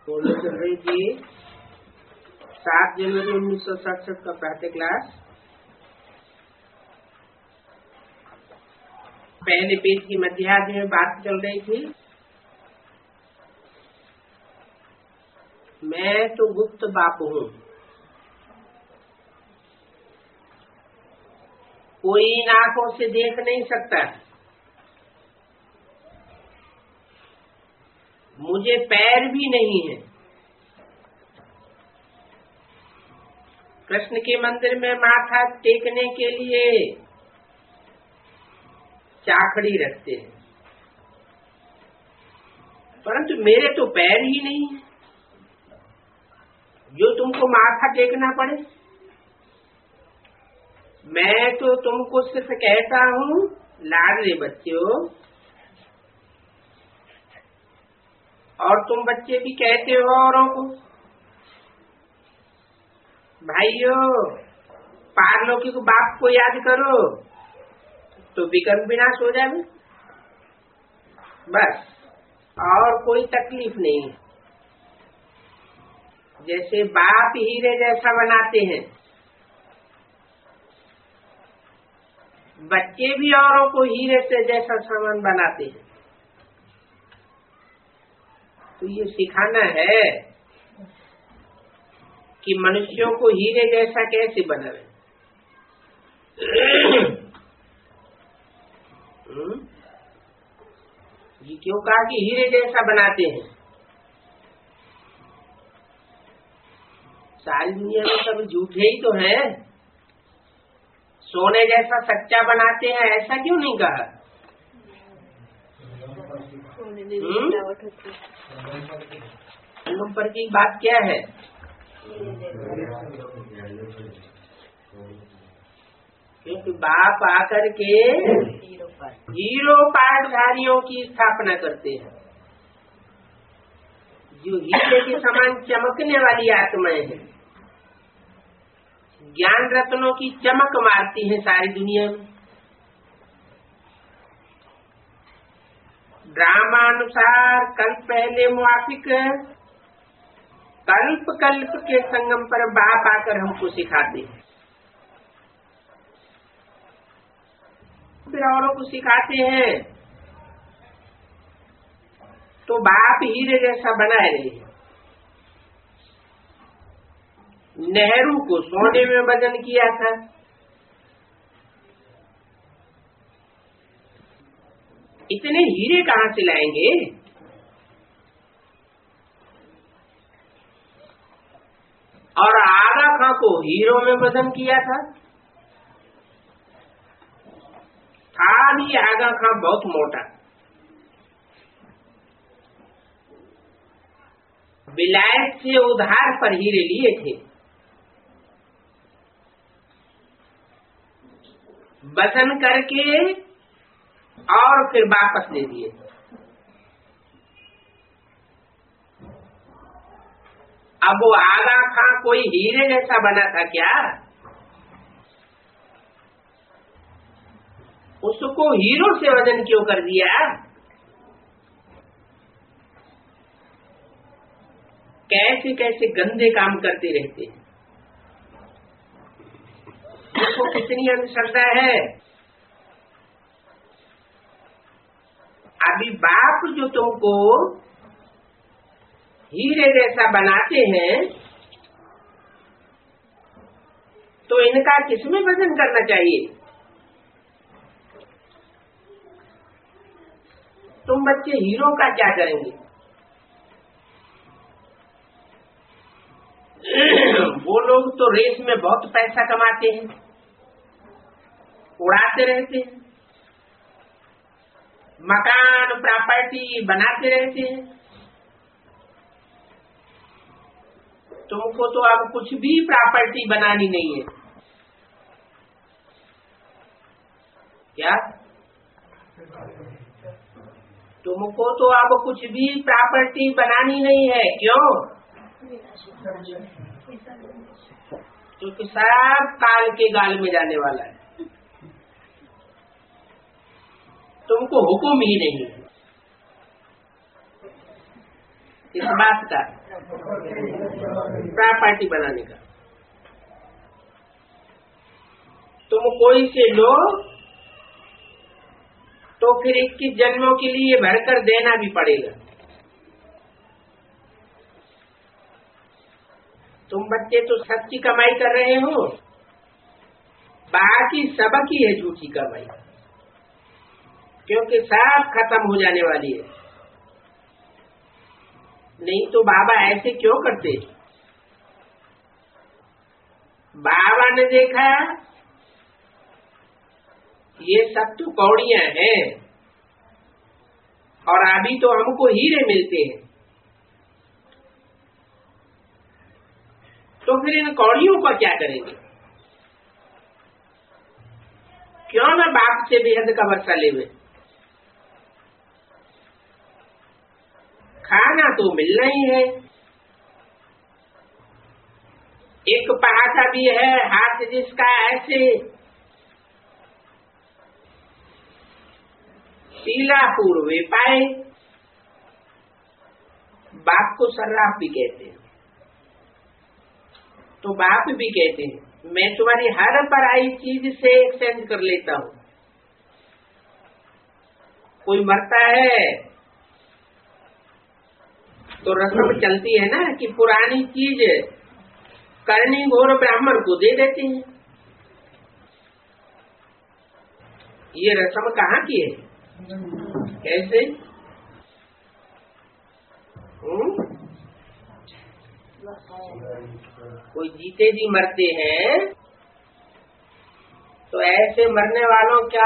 बोलो चल रही थी 7 जनवरी 1967 का प्रातः क्लास। पहले पेज की मध्याह्न में बात चल रही थी। मैं तो गुप्त बाप हूँ, कोई इन आंखों से देख नहीं सकता। मुझे पैर भी नहीं है। कृष्ण के मंदिर में माथा टेकने के लिए चाखड़ी रखते हैं, परंतु मेरे तो पैर ही नहीं है जो तुमको माथा टेकना पड़े। मैं तो तुमको सिर्फ कहता हूँ, लाडले बच्चों, और तुम बच्चे भी कहते हो औरों को, भाइयों पारलौकिक बाप को याद करो तो विकर्म विनाश हो जाए, बस और कोई तकलीफ नहीं। जैसे बाप हीरे जैसा बनाते हैं, बच्चे भी औरों को हीरे से जैसा सामान बनाते हैं। तो ये सिखाना है कि मनुष्यों को हीरे जैसा कैसे बनाए। ये क्यों कहा कि हीरे जैसा बनाते हैं? सारी दुनिया में सब झूठे ही तो हैं। सोने जैसा सच्चा बनाते हैं, ऐसा क्यों नहीं कहा? संगम पर की बात क्या है? क्योंकि बाप आकर के हीरो पाठधारियों की स्थापना करते हैं, जो हीरे के समान चमकने वाली आत्माएं हैं, ज्ञान रत्नों की चमक मारती है सारी दुनिया में। ड्रामानुसार कल्प पहले मुआफिक कल्प कल्प के संगम पर बाप आकर हमको सिखाते हैं, फिर औरों को सिखाते हैं। तो बाप हीरे जैसा बनाए रहे। नेहरू को सोने में वजन किया था, इतने हीरे कहाँ से लाएंगे? और आगा खां को हीरो में वजन किया था भी आगा खां बहुत मोटा। विलायत से उधार पर हीरे लिए थे, वजन करके और फिर वापस ले दिए। अब वो आगा खां कोई हीरे जैसा बना था क्या? उसको हीरो से वजन क्यों कर दिया? कैसे कैसे गंदे काम करते रहते हैं। देखो कितनी अंधश्रद्धा है। अभी बाप जो तुमको हीरे जैसा बनाते हैं, तो इनका किसमें वजन करना चाहिए? तुम बच्चे हीरो का क्या करेंगे? वो लोग तो रेस में बहुत पैसा कमाते हैं, उड़ाते रहते हैं, मकान प्रॉपर्टी बनाते रहते हैं। तुमको तो अब कुछ भी प्रॉपर्टी बनानी नहीं है क्या? तुमको तो अब कुछ भी प्रॉपर्टी बनानी नहीं है। क्यों? क्योंकि सब काल के गाल में जाने वाला है। तुमको हुक्म ही नहीं है। किस बात का? प्रॉपर्टी बनाने का। तुम कोई से लो तो फिर 21 जन्मों के लिए भरकर देना भी पड़ेगा। तुम बच्चे तो सच्ची कमाई कर रहे हो, बाकी सबकी है झूठी कमाई, क्योंकि सब खत्म हो जाने वाली है। नहीं तो बाबा ऐसे क्यों करते? बाबा ने देखा ये सब तो कौड़ियां हैं और अभी तो हमको हीरे मिलते हैं, तो फिर इन कौड़ियों का क्या करेंगे? क्यों ना बाप से बेहद का वर्षा लेवे? खाना तो मिलना ही है। एक पहाड़ा भी है, हाथ जिसका ऐसे पीला पूर्वे पाए। बाप को सर्राफ भी कहते हैं, तो बाप भी कहते हैं मैं तुम्हारी हर पराई चीज से एक्सचेंज कर लेता हूं। कोई मरता है तो रस्म चलती है ना कि पुरानी चीज करनी घोर ब्राह्मण को दे देते हैं। ये रस्म कहाँ की है? कैसे? कोई जीते जी मरते हैं तो ऐसे मरने वालों क्या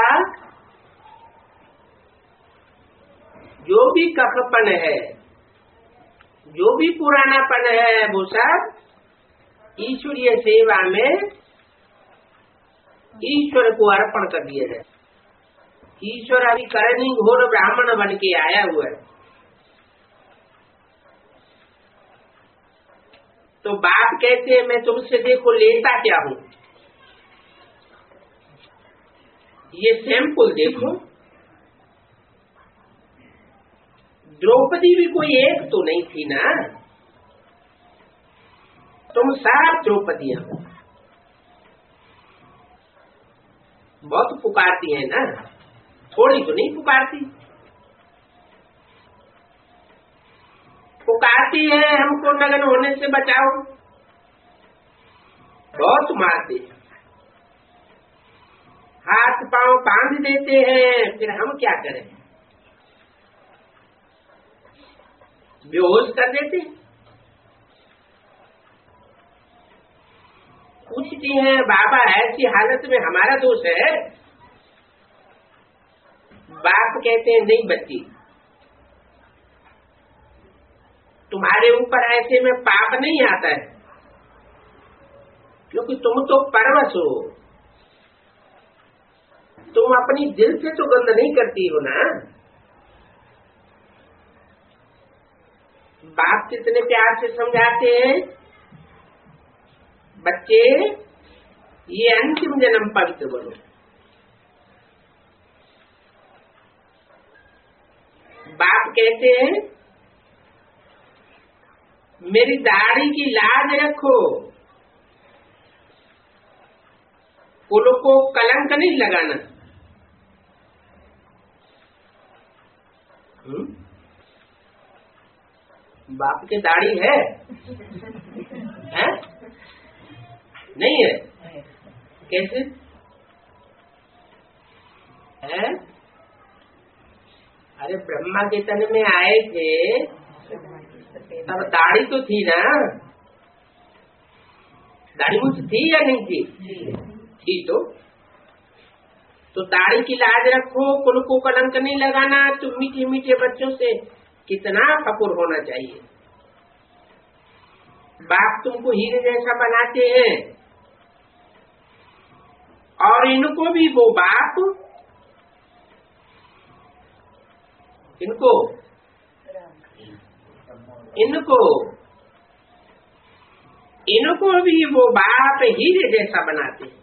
जो भी कखपन है, जो भी पुरानापन है, वो सब ईश्वरीय सेवा में ईश्वर को अर्पण कर दिया जाए। ईश्वर अभी करनी घोर ब्राह्मण बन के आया हुआ है, तो बाप कहते हैं मैं तुमसे देखो लेता क्या हूं। ये सैंपल देखो, द्रौपदी भी कोई एक तो नहीं थी ना, तुम सब द्रौपदियां हो। बहुत पुकारती है ना, थोड़ी तो नहीं पुकारती। पुकारती है हमको नग्न होने से बचाओ, बहुत मारते, हाथ पांव बांध देते हैं, फिर हम क्या करें? बेहोश कर देते। पूछती हैं बाबा ऐसी हालत में हमारा दोष है? बाप कहते हैं नहीं बच्ची, तुम्हारे ऊपर ऐसे में पाप नहीं आता है, क्योंकि तुम तो परवश हो, तुम अपनी दिल से तो गंद नहीं करती हो ना। बाप कितने प्यार से समझाते हैं, बच्चे ये अंतिम जन्म पवित्र बनो। बाप कहते हैं मेरी दाढ़ी की लाज रखो, कुल को कलंक नहीं लगाना। बाप की दाढ़ी है? हैं? नहीं है? कैसे है? अरे ब्रह्मा के तन में आए थे तब दाढ़ी तो थी ना, दाढ़ी मुझ थी या नहीं थी? थी तो दाढ़ी की लाज रखो, कुल को कलंक नहीं लगाना। तुम मीठे मीठे बच्चों से कितना फकुर होना चाहिए। बाप तुमको हीरे जैसा बनाते हैं और इनको भी वो बाप इनको भी वो बाप हीरे जैसा बनाते हैं,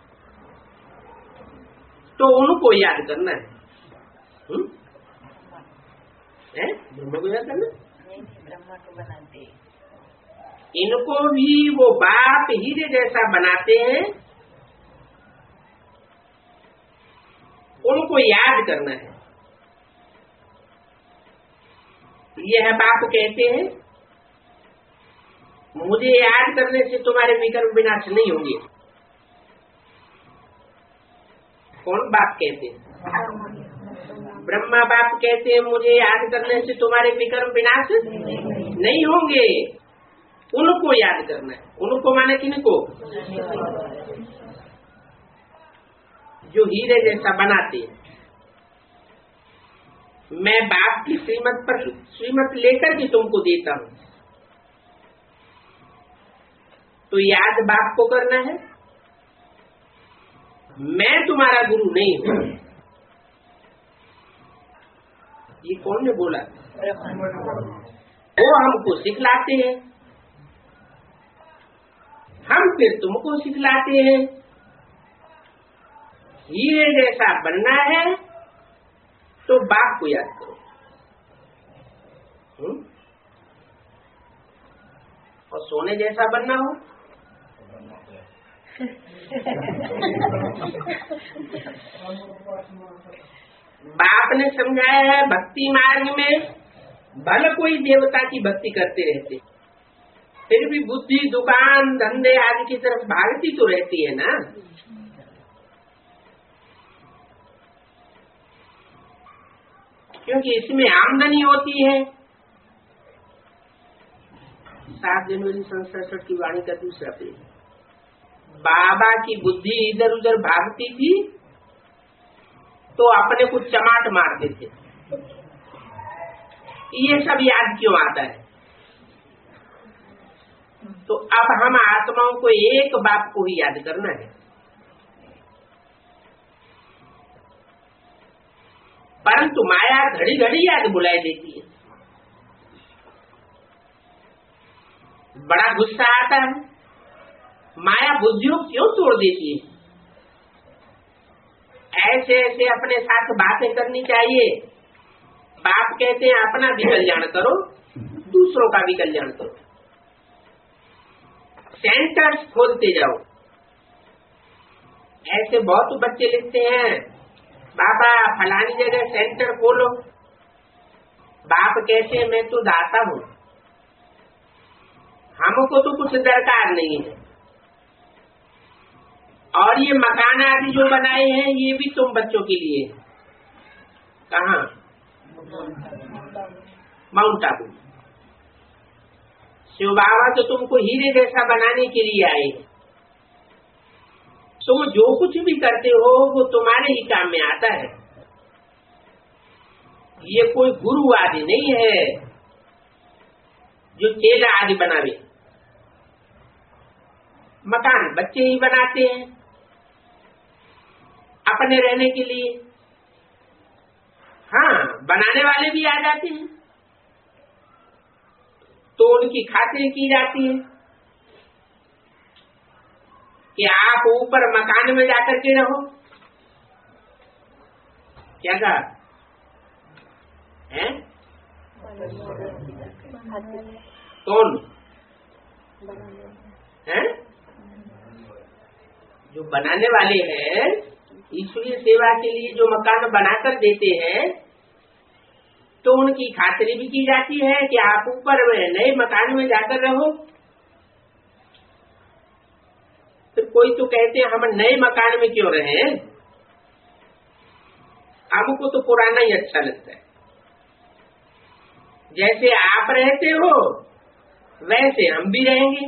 तो उनको याद करना है। ब्रह्मा को याद करना, बनाते, इनको भी वो बाप हीरे जैसा बनाते हैं। उनको याद करना है। यह बाप कहते हैं मुझे याद करने से तुम्हारे विकर्म विनाश नहीं होंगे। कौन बाप कहते हैं? ब्रह्मा बाप कहते हैं मुझे याद करने से तुम्हारे विकर्म विनाश नहीं होंगे। उनको याद करना है। उनको माने किनको? जो हीरे जैसा बनाते हैं। मैं बाप की श्रीमत लेकर के तुमको देता हूँ, तो याद बाप को करना है। मैं तुम्हारा गुरु नहीं हूँ। ये कौन ने बोला? वो हमको सिखलाते हैं, हम फिर तुमको सिखलाते हैं। हीरे जैसा बनना है तो बाप को याद करो। और सोने जैसा बनना हो बाप ने समझाया है भक्ति मार्ग में भले कोई देवता की भक्ति करते रहते, फिर भी बुद्धि दुकान धंधे आदि की तरफ भागती तो रहती है ना। क्योंकि इसमें आमदनी होती है। 7 जनवरी 1967 की वाणी का दूसरा पेज। बाबा की बुद्धि इधर उधर भागती थी तो अपने को चमाट मारते थे। ये सब याद क्यों आता है? तो अब हम आत्माओं को एक बाप को ही याद करना है। परंतु माया घड़ी घड़ी याद बुलाए देती है। बड़ा गुस्सा आता है, माया बुद्धियों क्यों तोड़ देती है? ऐसे ऐसे अपने साथ बातें करनी चाहिए। बाप कहते हैं अपना भी कल्याण करो, दूसरों का भी कल्याण करो। सेंटर्स खोलते जाओ। ऐसे बहुत बच्चे लिखते हैं बाबा फलानी जगह सेंटर खोलो। बाप कहते हैं मैं तो दाता हूँ, हमको तो कुछ दरकार नहीं है। और ये मकान आदि जो बनाए हैं ये भी तुम बच्चों के लिए। कहाँ? माउंट आबू। शिव बाबा तो तुमको हीरे जैसा बनाने के लिए आए हैं। तुम जो कुछ भी करते हो वो तुम्हारे ही काम में आता है। ये कोई गुरु आदि नहीं है जो चेला आदि बनावे। मकान बच्चे ही बनाते हैं अपने रहने के लिए। हाँ, बनाने वाले भी आ जाते हैं तो उनकी खातिर की जाती है कि आप ऊपर मकान में जाकर के रहो। क्या कहा है? कौन है? जो बनाने वाले हैं, ईश्वरीय सेवा के लिए जो मकान बनाकर देते हैं तो उनकी खातिरी भी की जाती है कि आप ऊपर नए मकान में जाकर रहो। फिर कोई तो कहते हैं हम नए मकान में क्यों रहे, हमको तो पुराना ही अच्छा लगता है। जैसे आप रहते हो वैसे हम भी रहेंगे।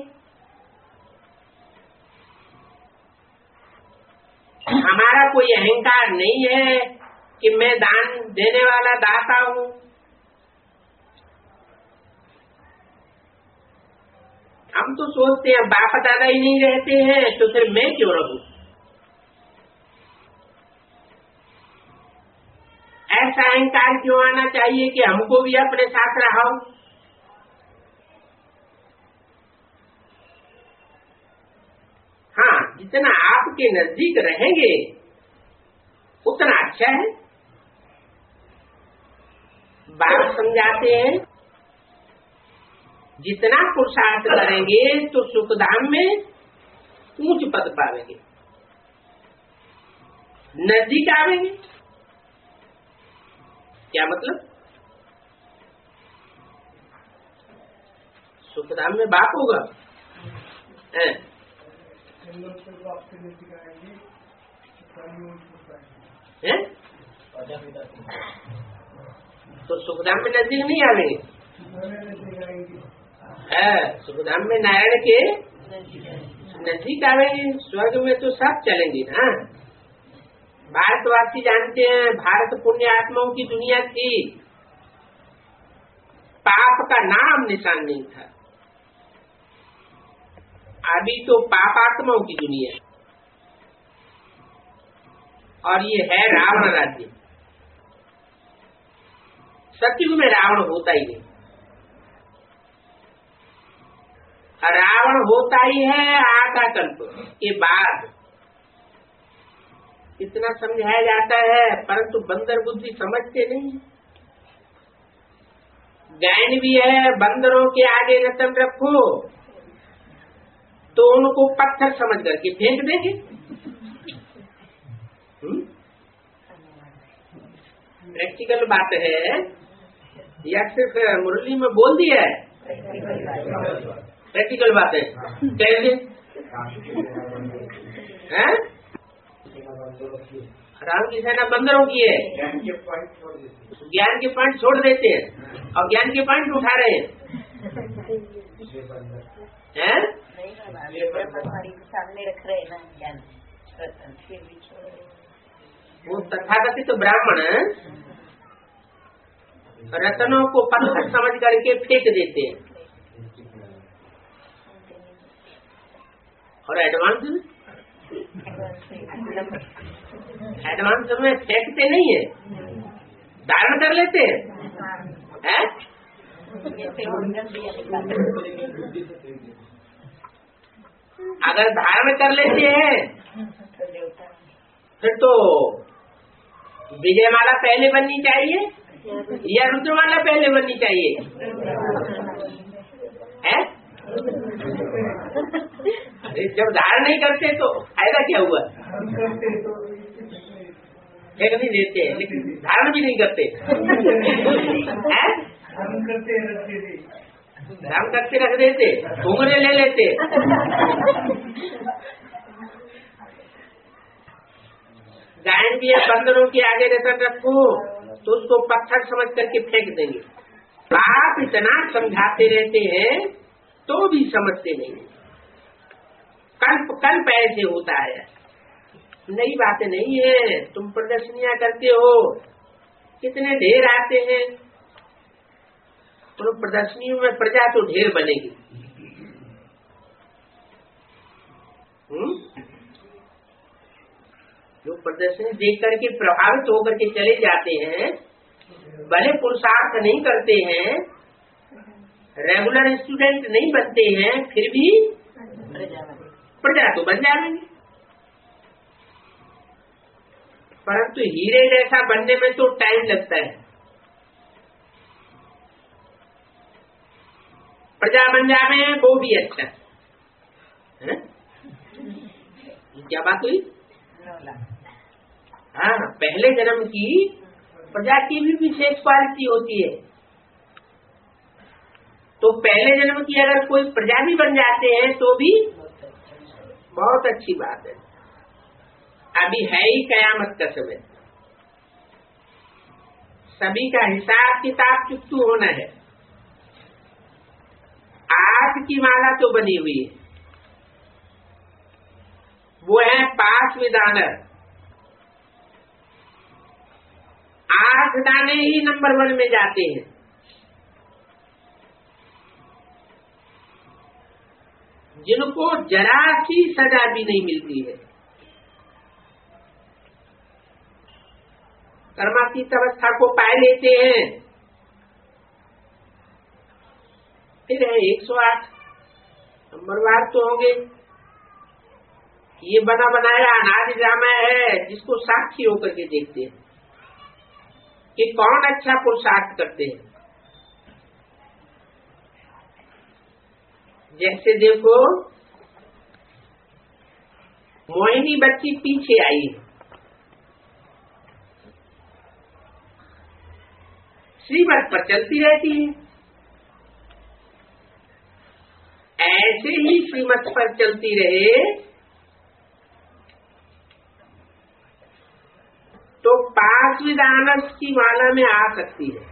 हमारा कोई अहंकार नहीं है कि मैं दान देने वाला दाता हूँ। हम तो सोचते हैं बाप दादा ही नहीं रहते हैं तो फिर मैं क्यों रहूं। ऐसा अहंकार क्यों आना चाहिए कि हमको भी अपने साथ रहाओ। हाँ, जितना आपके नजदीक रहेंगे उतना अच्छा है। बाप समझाते हैं जितना पुरुषार्थ करेंगे तो सुखधाम में ऊंच पद पावेंगे, नजदीक आवेंगे। क्या मतलब? सुखधाम में बाप होगा है? तो सुखधाम में नजदीक नहीं आवेंगे। सुखधाम में नारायण के नजदीक आवेंगे। स्वर्ग में तो सब चलेंगे ना। भारतवासी जानते हैं भारत पुण्य आत्माओं की दुनिया थी, पाप का नाम निशान नहीं था। अभी तो पापात्माओं की दुनिया और ये है रावण राज्य। सतयुग में रावण होता ही नहीं, रावण होता ही है आधा कल्प के बाद। इतना समझाया जाता है परंतु बंदर बुद्धि समझते नहीं। ज्ञान भी है बंदरों के आगे रतन रखो तो उनको पत्थर समझ करके फेंक देंगे। प्रैक्टिकल बात है या सिर्फ मुरली में बोल दिया है? प्रैक्टिकल बात है। कैसे हैं? राम की सेना बंदरों की है। ज्ञान के पॉइंट छोड़ देते हैं और ज्ञान के पॉइंट उठा रहे हैं। सामने रख रहे हैं ना ज्ञान, वो तथाकथित तो ब्राह्मण रत्नों को पत्थर समझ करके फेंक देते हैं और एडवांस में फेंकते नहीं है, धारण कर लेते हैं। अगर धारण कर लेते हैं फिर तो विजयमाला पहले बननी चाहिए या रुद्रमाला पहले बननी चाहिए है? अरे जब धारण नहीं करते तो फायदा क्या हुआ? फेंक नहीं देते लेकिन धारण भी नहीं करते हैं? धारण करके रख देते, घूंघने ले लेते। गायन भी है बंदरों के आगे रतन रखो तो उसको पत्थर समझ करके फेंक देंगे। आप इतना समझाते रहते हैं तो भी समझते नहीं। कल्प कल्प ऐसे होता है, नई बातें नहीं है। तुम प्रदर्शनियां करते हो, कितने ढेर आते हैं, तो प्रदर्शनियों में प्रजा तो ढेर बनेगी। जो प्रदर्शनी देख करके प्रभावित होकर के चले जाते हैं, भले पुरुषार्थ नहीं करते हैं, रेगुलर स्टूडेंट नहीं बनते हैं, फिर भी प्रजा तो बन जाएंगे। परंतु हीरे जैसा बनने में तो टाइम लगता है। प्रजा बन जावे वो भी अच्छा है। क्या बात हुई? हाँ, पहले जन्म की प्रजा की भी विशेष क्वालिटी होती है। तो पहले जन्म की अगर कोई प्रजा भी बन जाते हैं तो भी बहुत अच्छी बात है। अभी है ही कयामत का समय, सभी का हिसाब किताब चुकतू होना है। आज की माला तो बनी हुई है, वो है पास विदानर। 8 दाने ही नंबर 1 में जाते हैं। जिनको जरा सी सजा भी नहीं मिलती है। कर्मातीत अवस्था को पाए लेते हैं। फिर है 108 नंबरवार तो होंगे। ये बना बनाया अनादि ड्रामा है जिसको साक्षी होकर के देखते हैं कि कौन अच्छा पुरुषार्थ करते हैं। जैसे देखो मोहिनी बच्ची पीछे आई, श्रीमत पर चलती रहती है। ऐसे ही श्रीमत पर चलती रहे तो पार्श्विदानस की माला में आ सकती है।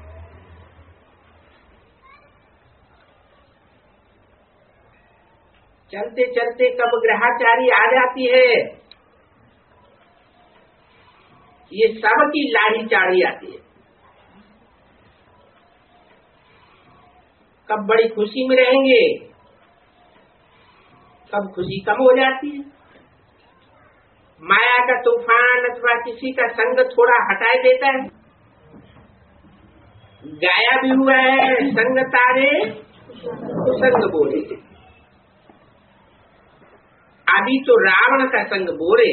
चलते चलते कब ग्रहाचारी आ जाती है, ये सबकी लाही चाड़ी आती है। कब बड़ी खुशी में रहेंगे, कब खुशी कम हो जाती है। माया का तूफान अथवा किसी का संग थोड़ा हटाए देता है। गाया भी हुआ है, संग तारे कुसंग बोले। अभी तो रावण का संग बोले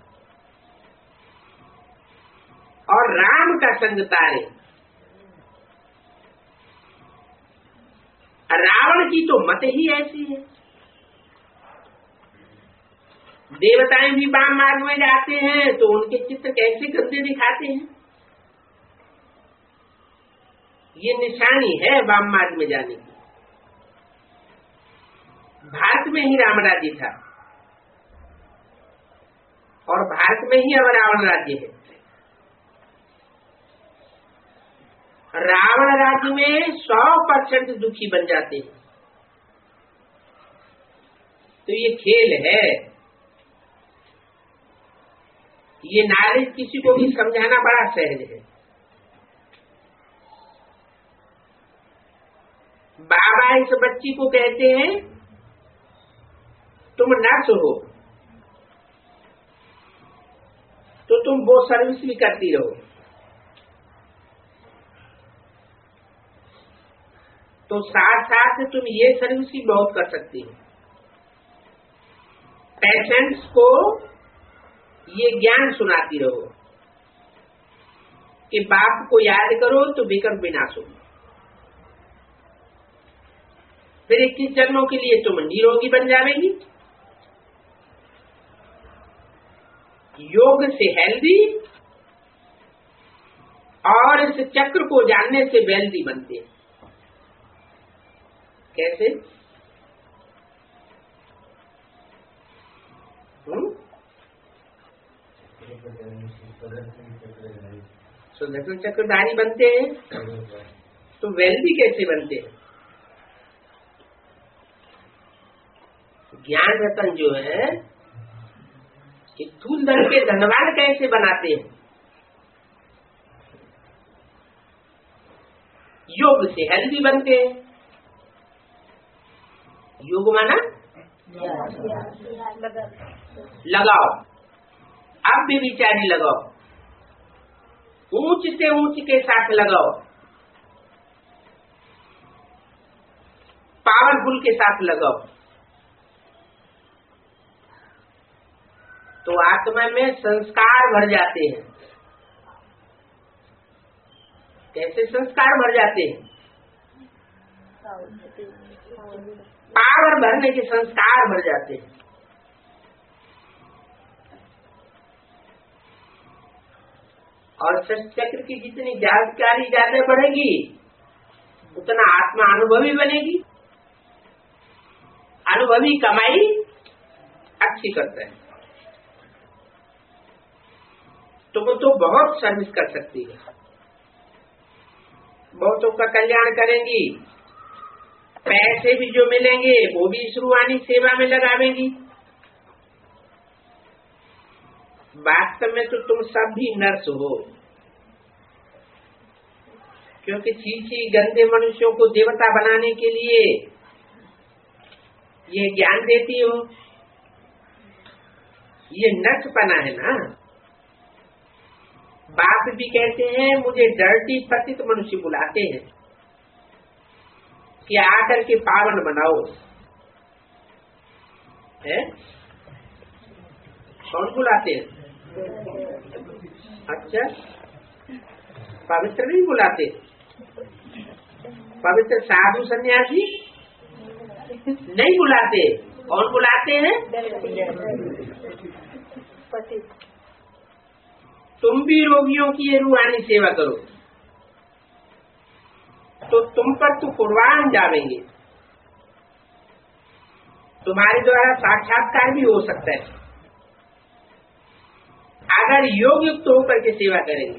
और राम का संग तारे। रावण की तो मत ही ऐसी है। देवताएं भी वाम मार्ग में जाते हैं तो उनके चित्र कैसे गंदे दिखाते हैं। ये निशानी है वाम मार्ग में जाने की। भारत में ही राम राज्य था और भारत में ही अब रावण राज्य है। रावण राज्य में 100% दुखी बन जाते हैं। तो ये खेल है। ये नॉलेज किसी को भी समझाना बड़ा सहज है। बाबा इस बच्ची को कहते हैं तुम नर्स हो तो तुम वो सर्विस भी करती रहो। तो साथ साथ तुम ये सर्विस भी बहुत कर सकती हो। पेशेंट्स को ये ज्ञान सुनाती रहो कि बाप को याद करो तो विकर्म विनाश हो। फिर 21 जन्मों के लिए तुम निरोगी बन जाएगी। योग से हेल्दी और इस चक्र को जानने से वेल्दी बनते हैं। कैसे? सुदर्शन चक्रधारी बनते हैं तो वेल्दी कैसे बनते हैं? ज्ञान रतन जो है कि स्थूल धन के धनवान कैसे बनाते हैं? योग से हेल्दी बनते हैं। योग माना लगाओ, अब भी विचारी लगाओ, ऊंच से ऊंच के साथ लगाओ, पावरफुल के साथ लगाओ तो आत्मा में संस्कार भर जाते हैं। कैसे संस्कार भर जाते हैं? पावर भरने के संस्कार भर जाते हैं। और चक्र की जितनी जानकारी ज्यादा बढ़ेगी उतना आत्मा अनुभवी बनेगी। अनुभवी कमाई अच्छी करता है तो वो तो बहुत सर्विस कर सकती है, बहुतों का कल्याण करेंगी। पैसे भी जो मिलेंगे वो भी इस रूहानी सेवा में लगावेंगी। वास्तव में तो तुम सब भी नर्स हो, क्योंकि छीछी गंदे मनुष्यों को देवता बनाने के लिए ये ज्ञान देती हो। ये नर्सपना है ना। बाप भी कहते हैं मुझे डर्टी पतित मनुष्य बुलाते हैं कि आकर के पावन बनाओ। है? कौन बुलाते हैं? अच्छा, पवित्र नहीं बुलाते? पवित्र साधु सन्यासी नहीं बुलाते। कौन बुलाते हैं? तुम भी रोगियों की ये रूहानी सेवा करो तो तुम पर तो कुर्बान जावेंगे, तुम्हारे द्वारा साक्षात्कार भी हो सकता है अगर योग युक्त होकर के सेवा करेंगे।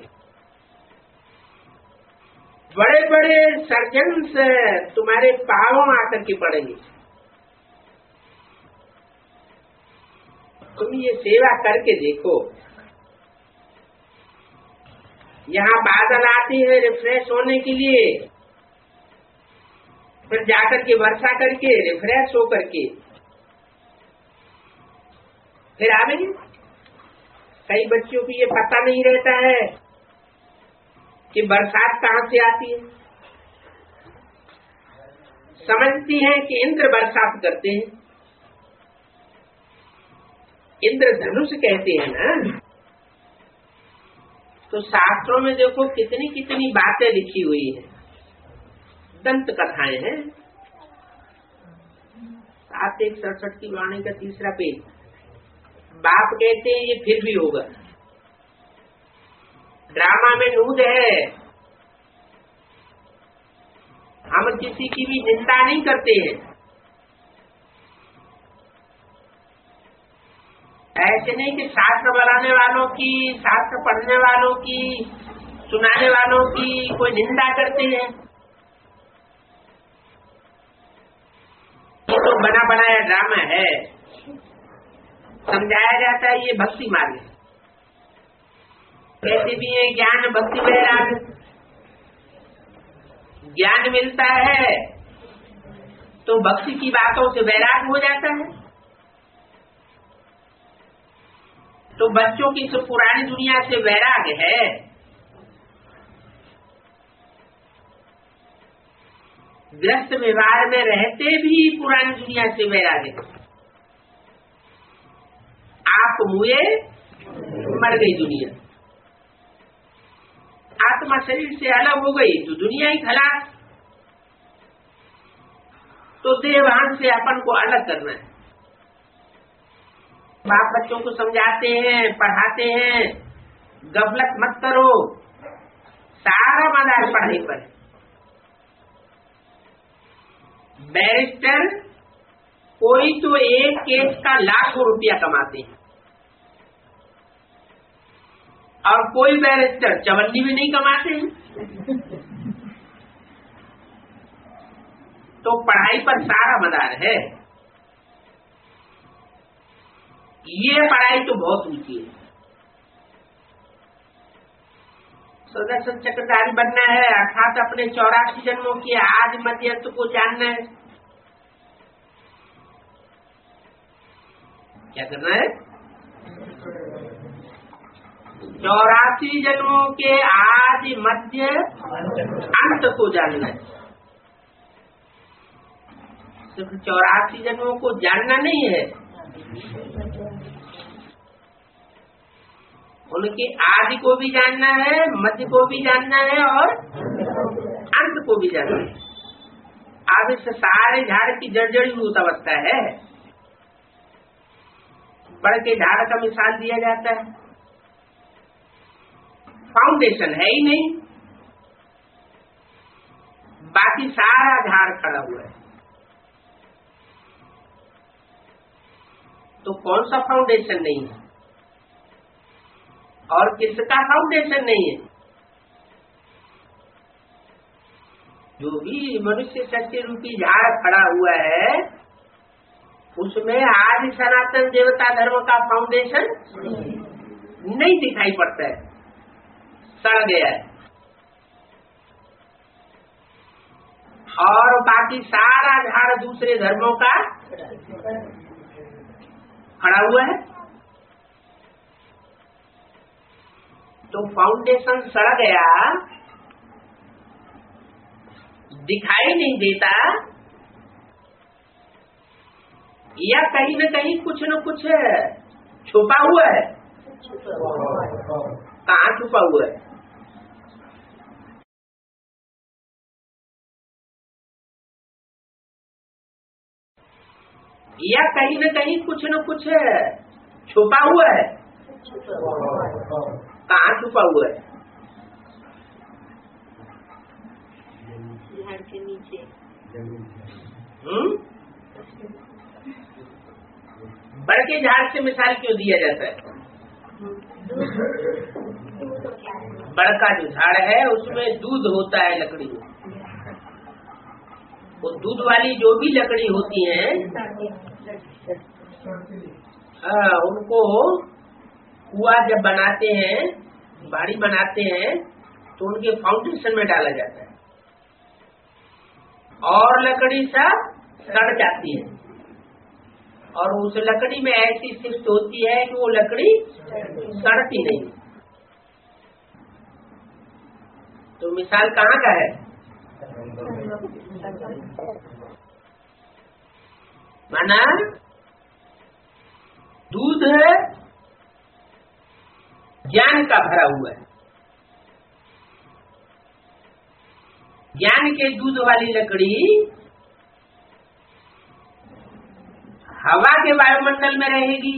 बड़े बड़े सर्जन तुम्हारे पांवों आकर के पड़ेंगे। तुम ये सेवा करके देखो। यहाँ बादल आते हैं रिफ्रेश होने के लिए, फिर जाकर के वर्षा करके रिफ्रेश हो करके फिर आवेंगे। कई बच्चों को ये पता नहीं रहता है कि बरसात कहाँ से आती है। समझती हैं कि इंद्र बरसात करते हैं, इंद्र धनुष कहते हैं ना। तो शास्त्रों में देखो कितनी कितनी बातें लिखी हुई है, दंत कथाएं हैं। 7:167 की वाणी का 3रा पेज। बाप कहते हैं ये फिर भी होगा। ड्रामा में नूद है। हम किसी की भी निंदा नहीं करते हैं। ऐसे नहीं कि शास्त्र बनाने वालों की, शास्त्र पढ़ने वालों की, सुनाने वालों की कोई निंदा करते हैं। ये तो बना बनाया ड्रामा है। समझाया जाता है ये भक्ति मार्ग है। कहते भी है ज्ञान भक्ति वैराग। ज्ञान मिलता है तो भक्ति की बातों से वैराग हो जाता है। तो बच्चों की तो पुरानी दुनिया से वैराग है। ग्रस्त व्यवहार में रहते भी पुरानी दुनिया से वैराग है। आप मुए मर गई दुनिया, आत्मा शरीर से अलग हो गई तो दुनिया ही खलास। तो देवान से अपन को अलग करना है। बाप बच्चों को समझाते हैं, पढ़ाते हैं, गफलत मत करो। सारा मदार पढ़ाई पर। बैरिस्टर कोई तो एक केस का लाखों रुपया कमाते हैं और कोई बैरिस्टर चवन्नी भी नहीं कमाते हैं। तो पढ़ाई पर सारा मदार है। ये पढ़ाई तो बहुत ऊंची है। सुदर्शन चक्रधारी बनना है अर्थात अपने 84 जन्मों के आदि मध्य अंत को जानना है। क्या करना है? 84 जन्मों के आदि मध्य अंत को जानना है। सिर्फ 84 जन्मों को जानना नहीं है, उनके आदि को भी जानना है, मध्य को भी जानना है और अंत को भी जानना है। अब इस सारे झाड़ की जड़जड़ीभूत अवस्था है। बड़ के झाड़ का मिसाल दिया जाता है, फाउंडेशन है ही नहीं, बाकी सारा झाड़ खड़ा हुआ है। तो कौन सा फाउंडेशन नहीं है और किसका फाउंडेशन नहीं है? जो भी मनुष्य सत्य रूपी झाड़ खड़ा हुआ है उसमें आदि सनातन देवता धर्म का फाउंडेशन नहीं दिखाई पड़ता है, सड़ गया है। और बाकी सारा झाड़ दूसरे धर्मों का खड़ा हुआ है। तो फाउंडेशन सड़ गया, दिखाई नहीं देता, या कहीं न कहीं कुछ न कुछ छुपा हुआ है। कहाँ छुपा हुआ है? या कहीं न कहीं कुछ न कुछ छुपा हुआ है? कहाँ छुपा हुआ है? झाड़ के नीचे। बड़के झाड़ से मिसाल क्यों दिया जाता है? बड़का जो झाड़ है उसमें दूध होता है, लकड़ी में। वो दूध वाली जो भी लकड़ी होती है उनको कुआ जब बनाते हैं, बाड़ी बनाते हैं, तो उनके फाउंडेशन में डाला जाता है और लकड़ी सब सड़ जाती है और उस लकड़ी में ऐसी शिफ्ट होती है कि वो लकड़ी सड़ती नहीं। तो मिसाल कहाँ का है? माना दूध ज्ञान का भरा हुआ है, ज्ञान के दूध वाली लकड़ी हवा के वायुमंडल में रहेगी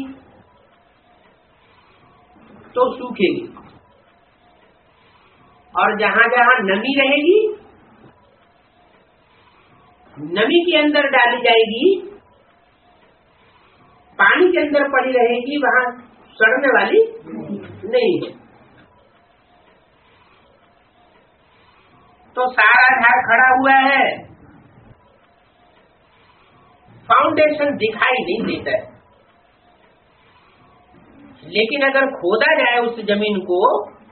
तो सूखेगी, और जहाँ जहाँ नमी रहेगी, नमी के अंदर डाली जाएगी, पानी के अंदर पड़ी रहेगी, वहाँ सड़ने वाली नहीं है। तो सारा झाड़ खड़ा हुआ है, फाउंडेशन दिखाई नहीं देता है, लेकिन अगर खोदा जाए उस जमीन को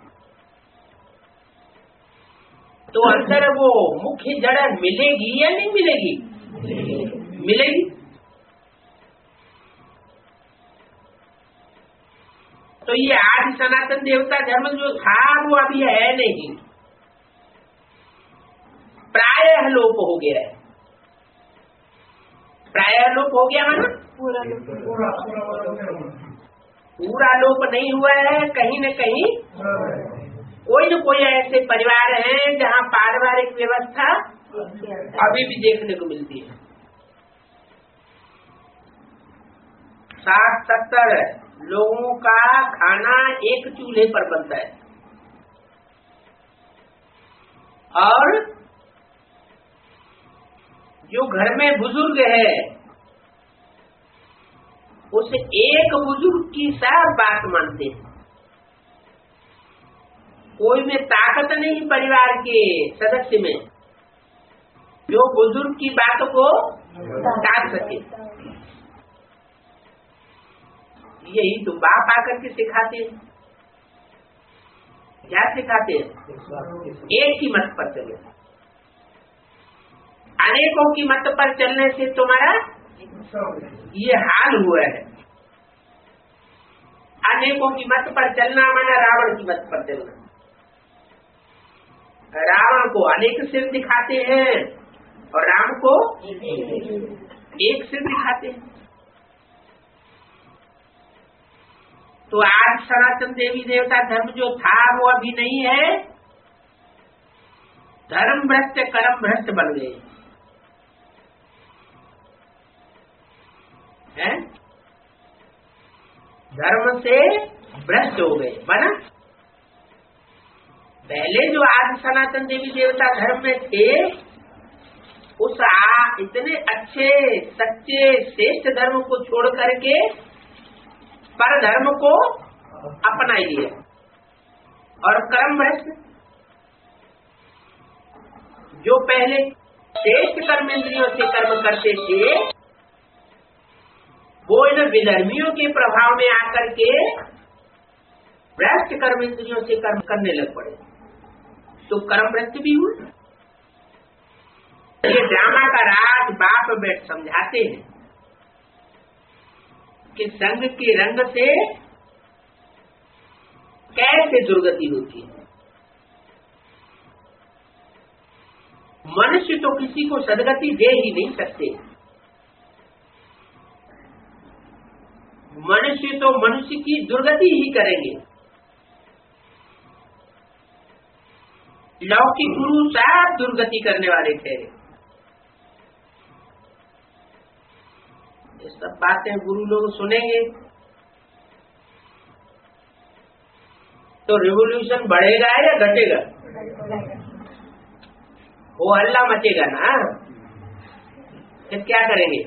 तो अंदर वो मुख्य जड़ मिलेगी या नहीं मिलेगी? मिलेगी। तो ये आदि सनातन देवता धर्म जो था वो अभी है नहीं, प्रायः लोप हो गया है। प्रायः लोप हो गया है ना? पूरा लोप नहीं हुआ है। कहीं न कहीं कोई न कोई ऐसे परिवार हैं जहाँ पारिवारिक व्यवस्था अभी भी देखने को मिलती है। 60-70 लोगों का खाना एक चूल्हे पर बनता है और जो घर में बुजुर्ग है उस एक बुजुर्ग की सब बात मानते हैं। कोई में ताकत नहीं परिवार के सदस्य में जो बुजुर्ग की बात को टाल सके। यही तो बाप आकर के सिखाते हैं। क्या सिखाते हैं? एक ही मत पर चले। अनेकों की मत पर चलने से तुम्हारा ये हाल हुआ है। अनेकों की मत पर चलना माना रावण की मत पर चलना। रावण को अनेक सिर दिखाते हैं और राम को एक सिर दिखाते हैं। तो आज सनातन देवी देवता धर्म जो था वो अभी नहीं है। धर्म भ्रष्ट कर्म भ्रष्ट बन गए हैं, धर्म से भ्रष्ट हो गए। बना पहले जो आदि सनातन देवी देवता धर्म में थे उस इतने अच्छे सच्चे श्रेष्ठ धर्म को छोड़ करके पर धर्म को अपना लिया और कर्म भ्रष्ट। जो पहले श्रेष्ठ कर्म इंद्रियों से कर्म करते थे वो इन विधर्मियों के प्रभाव में आकर के भ्रष्ट कर्म इंद्रियों से कर्म करने लग पड़े, तो कर्म भ्रष्ट भी हुए। ये ड्रामा का राज बाप बैठ समझाते हैं कि संग के रंग से कैसे दुर्गति होती है। मनुष्य तो किसी को सदगति दे ही नहीं सकते। मनुष्य तो मनुष्य की दुर्गति ही करेंगे। लौकिक गुरु सब दुर्गति करने वाले ठहरे। ये सब बातें गुरु लोग सुनेंगे तो रिवोल्यूशन बढ़ेगा या घटेगा? वो हल्ला मचेगा ना, फिर क्या करेंगे?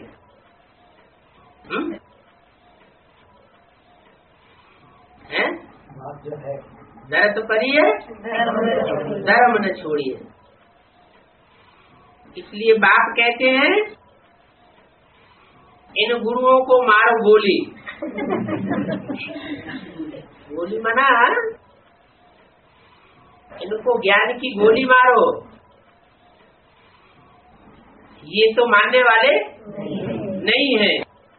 हैं? जरा तो करिए, धर्म न छोड़िए। इसलिए बाप कहते हैं इन गुरुओं को मारो गोली। गोली मना, इनको ज्ञान की गोली मारो। ये तो मानने वाले नहीं है।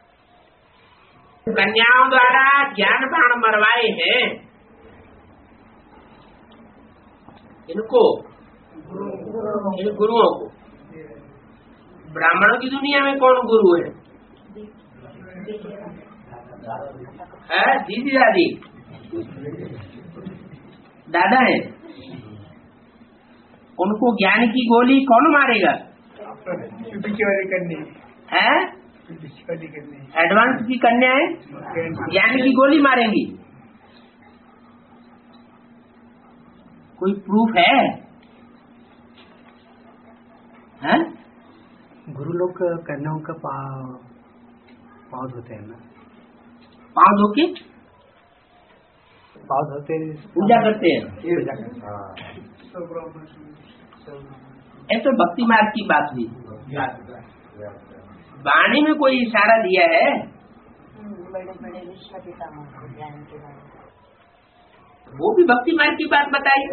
कन्याओं द्वारा ज्ञान बाण मरवाए हैं इनको, इन गुरुओं को। ब्राह्मणों की दुनिया में कौन गुरु है? दीदी दादी दादा है। उनको ज्ञान की गोली कौन मारेगा? है एडवांस की कन्या है, ज्ञान की गोली मारेंगी। कोई प्रूफ है? गुरु लोग कन्याओं का पाँव धोते हैं ना, पाँव धो के पूजा करते हैं। ऐसे भक्ति मार्ग की बात हुई। वाणी में कोई इशारा दिया है? बड़े बड़े विश्व पितामह ज्ञान के बारे में वो भी भक्ति मार्ग की बात बताई।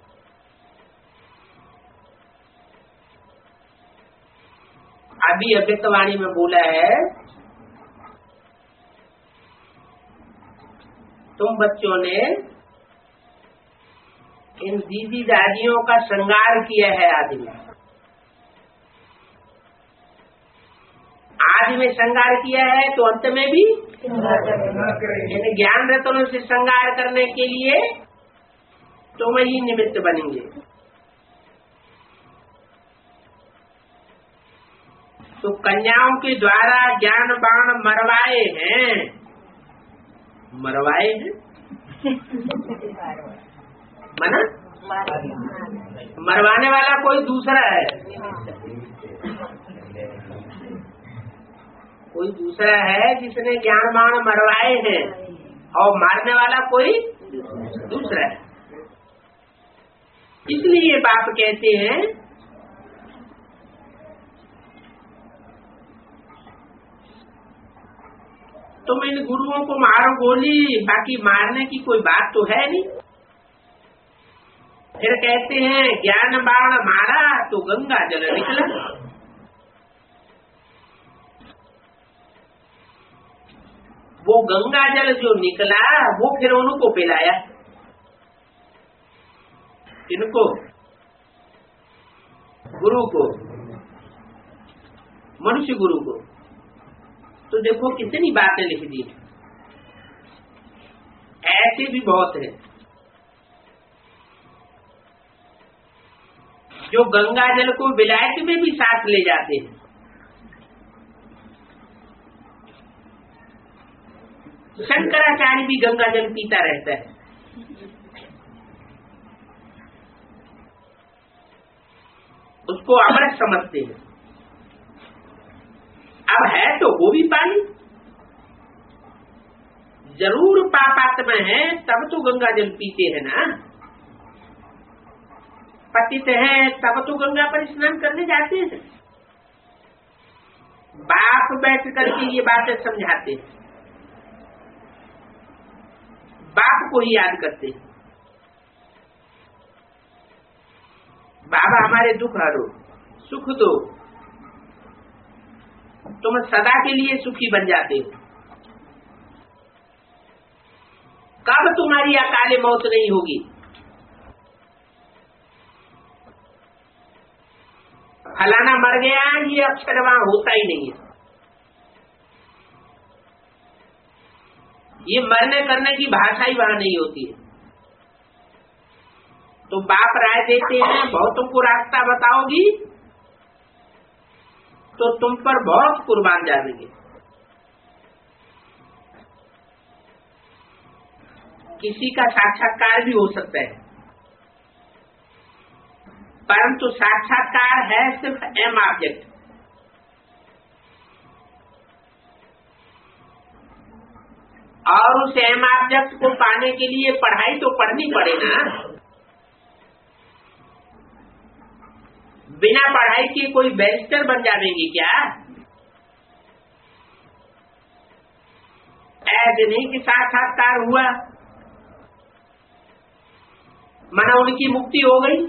अभी अव्यक्त वाणी में बोला है, तुम बच्चों ने इन दीदी दादियों का श्रृंगार किया है। आदि में श्रृंगार किया है तो अंत में भी ज्ञान रत्नों से श्रृंगार करने के लिए तुम ही निमित्त बनेंगे। तो कन्याओं के द्वारा ज्ञान बाण मरवाए हैं, मना मरवाने वाला कोई दूसरा है, कोई दूसरा है जिसने ज्ञान बाण मरवाए हैं, और मारने वाला कोई दूसरा है। इसलिए बाप कहते हैं तुम इन गुरुओं को मारो गोली, बाकी मारने की कोई बात तो है नहीं। फिर कहते हैं ज्ञान बाण मारा तो गंगा जल निकला। वो गंगा जल जो निकला वो फिर उनको पिलाया। किनको? गुरु को, मनुष्य गुरु को। तो देखो कितनी बातें लिख दी। ऐसे भी बहुत है जो गंगा जल को विलायत में भी साथ ले जाते हैं। शंकराचार्य भी गंगा जल पीता रहता है। उसको अमृत समझते हैं। अब है तो वो भी पानी, जरूर पापात्मा है तब तो गंगा जल पीते हैं ना। पतित है तब तो गंगा पर स्नान करने जाते हैं। बाप बैठ करके ये बातें समझाते हैं, बाप को ही याद करते हैं। बाबा हमारे दुख हरो, सुख दो, तुम सदा के लिए सुखी बन जाते हो। कब तुम्हारी अकाले मौत नहीं होगी। फलाना मर गया ये अक्षर वहां होता ही नहीं है। ये मरने करने की भाषा ही वहां नहीं होती है। तो बाप राय देते हैं बहुतों को रास्ता बताओगी तो तुम पर बहुत कुर्बान जाएंगे। किसी का साक्षात्कार भी हो सकता है, परंतु साक्षात्कार है सिर्फ एम ऑब्जेक्ट। और उस एम ऑब्जेक्ट को पाने के लिए पढ़ाई तो पढ़नी पड़े ना। बिना पढ़ाई के कोई बैरिस्टर बन जाएंगे क्या? ऐसे नहीं कि साक्षात्कार हुआ माना उनकी मुक्ति हो गई।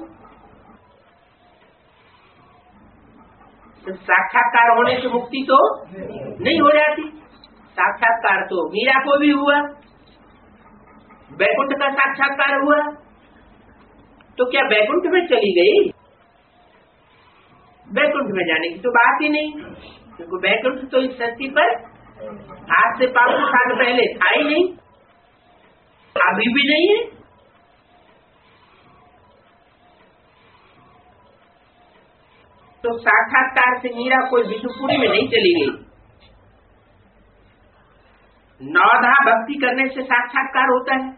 तो साक्षात्कार होने से मुक्ति तो नहीं हो जाती। साक्षात्कार तो मीरा को भी हुआ, बैकुंठ का साक्षात्कार हुआ, तो क्या बैकुंठ में चली गई? बैकुंठ में जाने की तो बात ही नहीं, क्योंकि बैकुंठ तो इस धरती पर आज से 500 साल पहले था ही नहीं, अभी भी नहीं है। तो साक्षात्कार से मीरा कोई विष्णुपुरी में नहीं चली गई। नवधा भक्ति करने से साक्षात्कार होता है।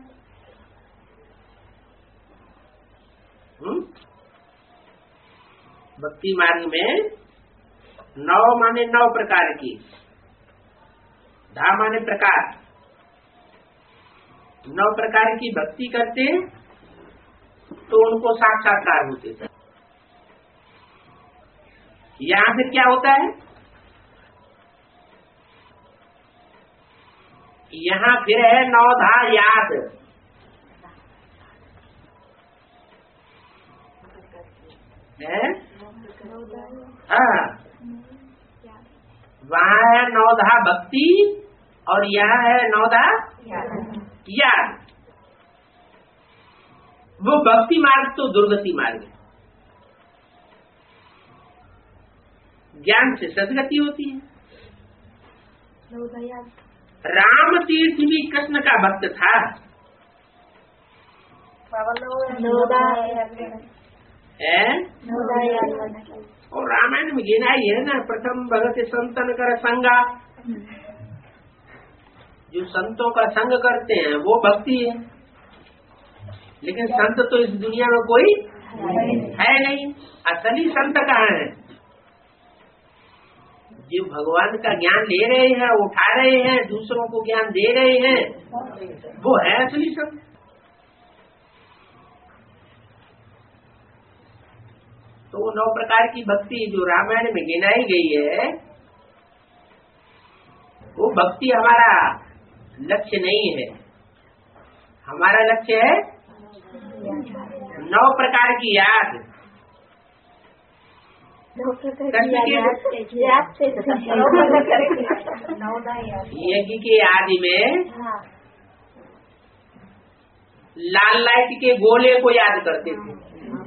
भक्ति मार्ग में 9 माने 9 प्रकार की, धा माने प्रकार, 9 प्रकार की भक्ति करते तो उनको साक्षात्कार होते थे। यहाँ फिर क्या होता है? यहाँ फिर है 9 धा याद। है? हाँ, वहाँ है 9 धा भक्ति और यहाँ है 9 धा याद। वो भक्ति मार्ग तो दुर्गति मार्ग है। ज्ञान से सदगति होती है। राम तीर्थ भी कृष्ण का भक्त था। और रामायण में गिनाई है ना, प्रथम भगत संतन कर संगा। जो संतों का संग करते हैं वो भक्ति है। लेकिन संत तो इस दुनिया में कोई है नहीं। असली संत कहाँ है? जो भगवान का ज्ञान ले रहे हैं, उठा रहे हैं, दूसरों को ज्ञान दे रहे हैं, वो है असली संत। तो 9 प्रकार की भक्ति जो रामायण में गिनाई गई है, वो भक्ति हमारा लक्ष्य नहीं है। हमारा लक्ष्य है 9 प्रकार की याद। यज्ञ के आदि में लाल लाइट के गोले को याद करते थे।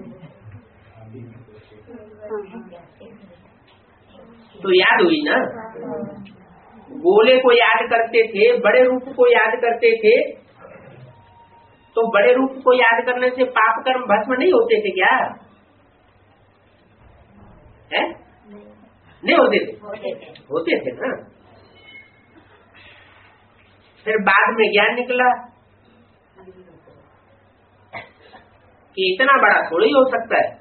तो याद हुई ना, गोले को याद करते थे, बड़े रूप को याद करते थे। तो बड़े रूप को याद करने से पाप कर्म भस्म नहीं होते थे क्या? है? नहीं होते थे? होते थे ना। फिर बाद में ज्ञान निकला कि इतना बड़ा थोड़ी हो सकता है।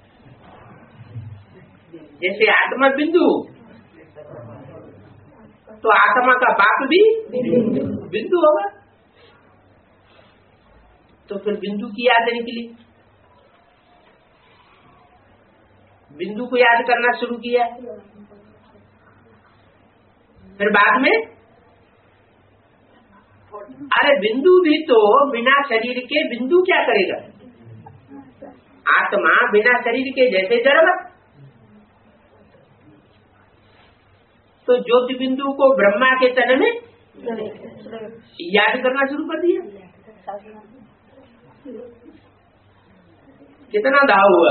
जैसे आत्मा बिंदु, तो आत्मा का बाप भी बिंदु होगा। तो फिर बिंदु की याद निकली, बिंदु को याद करना शुरू किया। फिर बाद में अरे बिंदु भी तो बिना शरीर के बिंदु क्या करेगा? आत्मा बिना शरीर के जैसे जड़। तो ज्योति बिंदु को ब्रह्मा के तन में याद करना शुरू कर दिया। कितना दाव हुआ?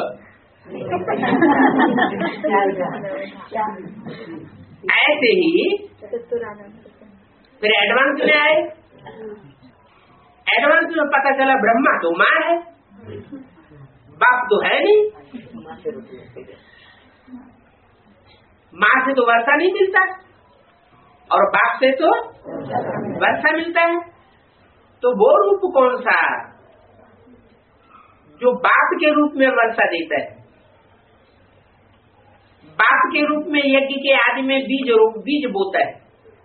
ऐसे ही फिर एडवांस में आए। एडवांस में पता चला ब्रह्मा तो माँ है, बाप तो है नहीं। माँ से तो वर्षा नहीं मिलता और बाप से तो वर्षा मिलता है। तो वो रूप कौन सा जो बाप के रूप में वर्षा देता है? बाप के रूप में यज्ञ के आदि में बीज बोता है।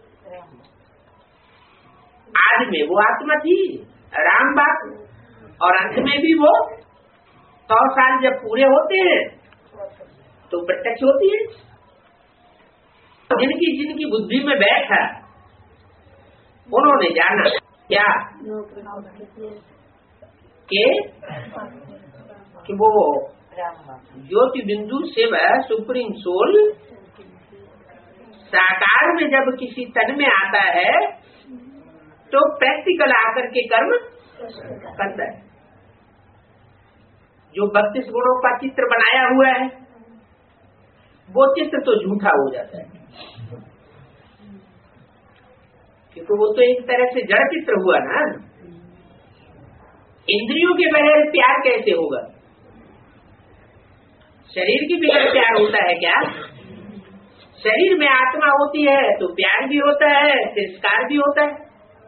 आदि में वो आत्मा थी राम बाप, और अंत में भी वो 100 साल जब पूरे होते हैं तो प्रत्यक्ष होती है। जिनकी बुद्धि में बैठा उन्होंने जाना क्या कि वो ज्योति बिंदु शिव सुप्रीम सोल साकार में जब किसी तन में आता है तो प्रैक्टिकल आकर के कर्म करता है। जो 32 गुणों का चित्र बनाया हुआ है वो चित्र तो झूठा हो जाता है, क्योंकि वो तो एक तरह से जड़ चित्र हुआ ना। इंद्रियों के बगैर प्यार कैसे होगा? शरीर के बगैर प्यार होता है क्या? शरीर में आत्मा होती है तो प्यार भी होता है, तिरस्कार भी होता है।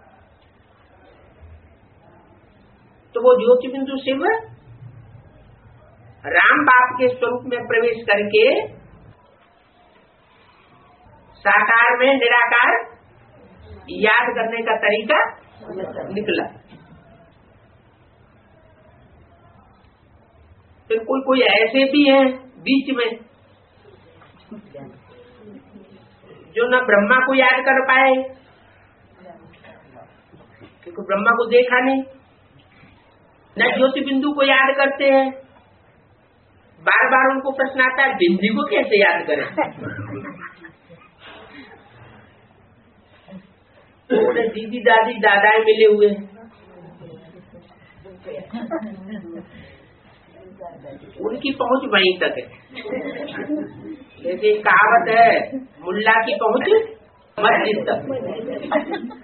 तो वो ज्योति बिंदु शिव राम बाप के स्वरूप में प्रवेश करके साकार में निराकार याद करने का तरीका निकला। फिर कोई ऐसे भी है बीच में जो न ब्रह्मा को याद कर पाए, क्योंकि ब्रह्मा को देखा नहीं, न ज्योति बिंदु को याद करते हैं। बार बार उनको प्रश्न आता है बिंदी को कैसे याद करें? तो उन्हें दीदी दादी दादाएं मिले हुए हैं, उनकी पहुंच वहीं तक है। जैसे कहावत है मुल्ला की पहुंच मस्जिद तक।